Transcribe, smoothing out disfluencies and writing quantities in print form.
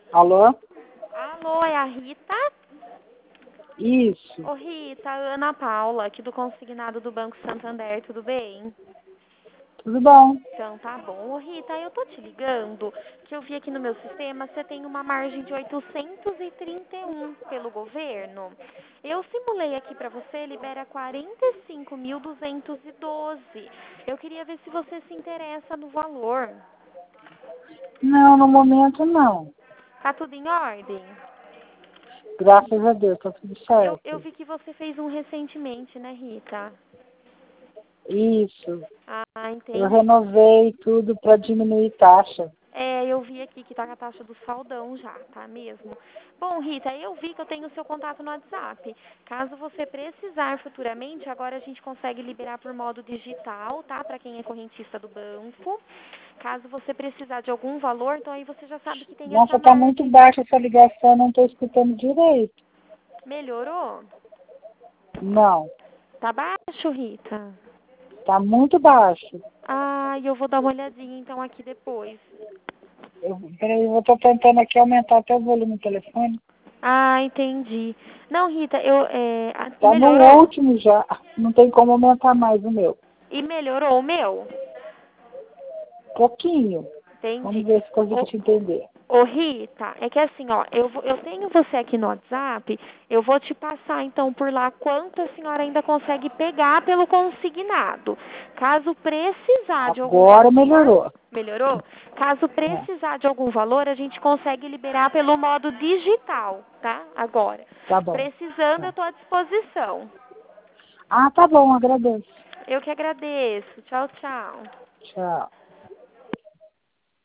Alô? Alô, é a Rita? Isso. Ô Rita, Ana Paula, aqui do Consignado do Banco Santander, tudo bem? Tudo bom? Então tá bom. Ô Rita, eu tô te ligando, que eu vi aqui no meu sistema, você tem uma margem de 831 pelo governo. Eu simulei aqui pra você, libera 45.212. Eu queria ver se você se interessa no valor. Não, no momento não. Tá tudo em ordem? Graças a Deus, tá tudo Eu certo. vi que você fez um recentemente, né, Rita? Isso. Ah, Eu entendi. renovei tudo para diminuir taxa. É, eu vi aqui que tá com a taxa do saldão já, tá mesmo? Bom, Rita, eu vi que eu tenho o seu contato no WhatsApp. Caso você precisar futuramente, agora a gente consegue liberar por modo digital, tá? Para quem é correntista do banco. Caso você precisar de algum valor, então aí você já sabe que tem essa Nossa, tá muito margem. baixa essa ligação, não estou escutando direito. Melhorou? Não, Tá baixo, Rita? tá muito baixo. Ah, eu vou dar uma olhadinha então aqui depois. Peraí, eu tô tentando aqui aumentar até o volume do telefone. Ah, entendi. Não, Rita, Tá no melhorou? último já. Não tem como aumentar mais o meu. E melhorou o meu? Pouquinho. Vamos Entendi. ver se consigo Ô, te entender. ô Rita, é que assim, ó, eu tenho você aqui no WhatsApp, eu vou te passar então por lá quanto a senhora ainda consegue pegar pelo consignado. Caso precisar de algum Agora valor, melhorou. melhorou? Caso É, precisar de algum valor, a gente consegue liberar pelo modo digital, tá? Agora. tá bom. Precisando, eu Tá. estou à disposição. Ah, tá bom, agradeço. Eu que agradeço. Tchau, tchau. Tchau.